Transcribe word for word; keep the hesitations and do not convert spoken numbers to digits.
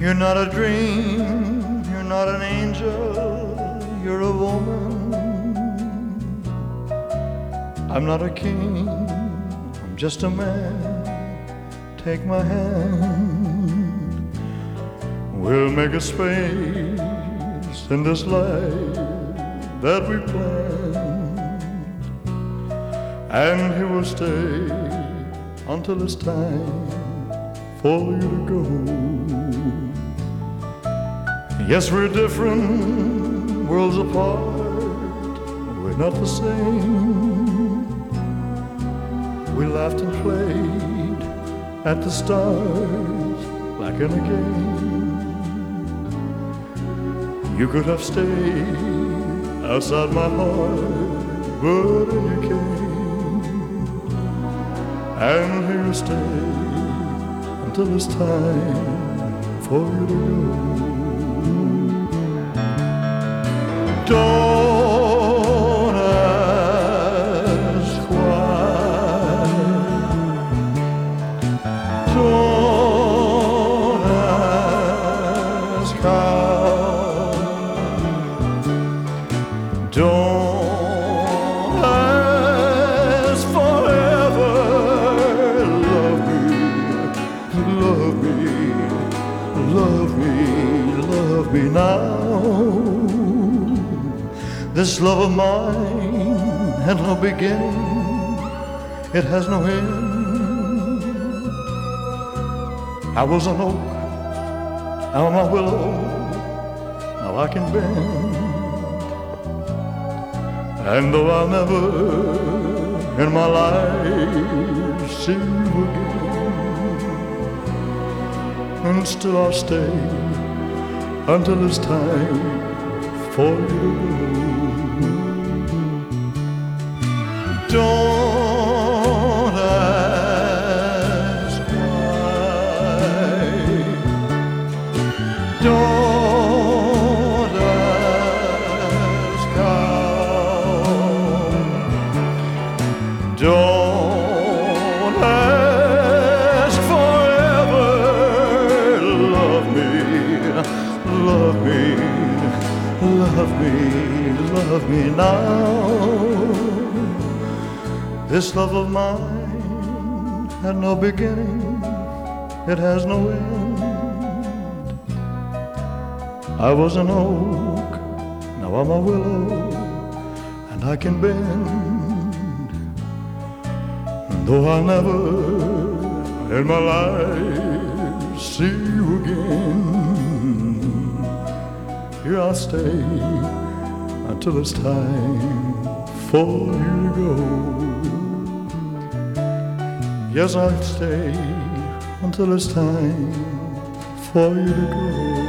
You're not a dream, you're not an angel, you're a woman. I'm not a king, I'm just a man. Take my hand. We'll make a space in this life that we planned, and he will stay until it's time for you to go. Yes, we're different, worlds apart, we're not the same. We laughed and played at the stars like in a game. You could have stayed outside my heart, but then you came, and here you stay until it's time for you to go. Don't ask why, don't ask how, don't ask forever. Love me, love me, love me, love me now. This love of mine had no beginning, it has no end. I was an oak, now I'm a willow, now I can bend. And though I'll never in my life see you again, and still I'll stay until it's time for you to go. Don't ask why, don't ask how, don't ask forever. Love me, love me, love me, love me now. This love of mine had no beginning, it has no end. I was an oak, now I'm a willow, and I can bend. And though I'll never in my life see you again, here I'll stay until it's time for you to go. Yes, I'll stay until it's time for you to go.